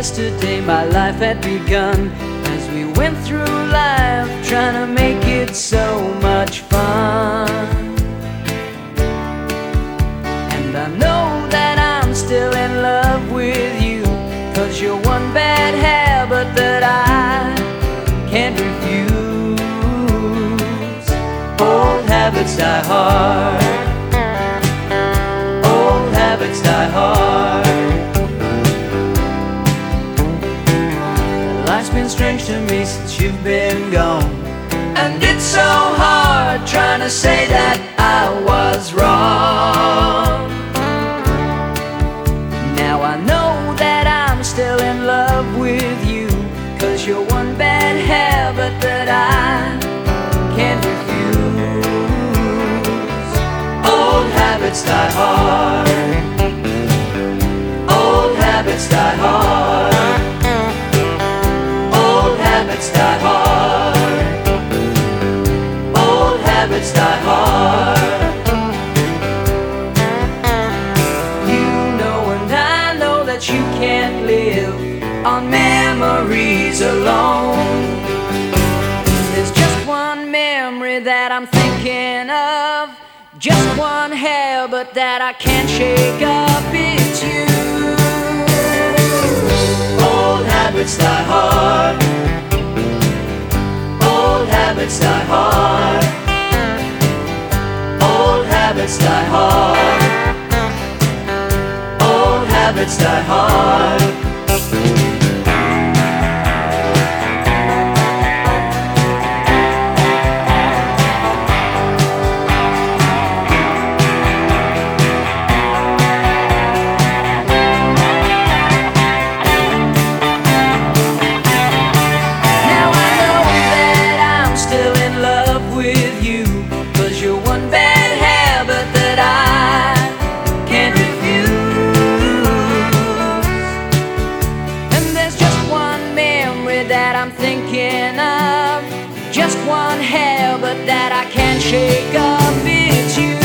yesterday my life had begun, as we went through life trying to make it so much fun. And I know that I'm still in love with you, 'cause you're one bad habit that I can't refuse. Old habits die hard, old habits die hard. Life's been strange to me since you've been gone, and it's so hard trying to say that I was wrong. Now I know that I'm still in love with you, 'cause you're one bad habit that I can't refuse. Old habits die hard, old habits die hard, old habits die hard, old habits die hard. You know and I know that you can't live on memories alone. There's just one memory that I'm thinking of, just one habit that I can't shake up, it's you. Old habits die hard, old habits die hard, old habits die hard, old habits die hard. That I'm thinking of, just one habit that I can't shake up, it's you.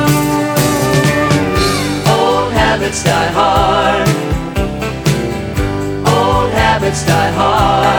Old habits die hard, old habits die hard.